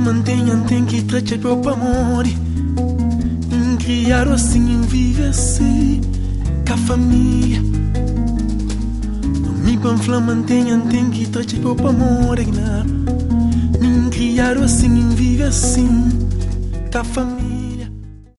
mantenha, tem que trazer pro amor. Criar assim, viver assim, com a família. Me panfla, mantenha, tem que trazer pro amor. Criar assim, viver assim, com a família.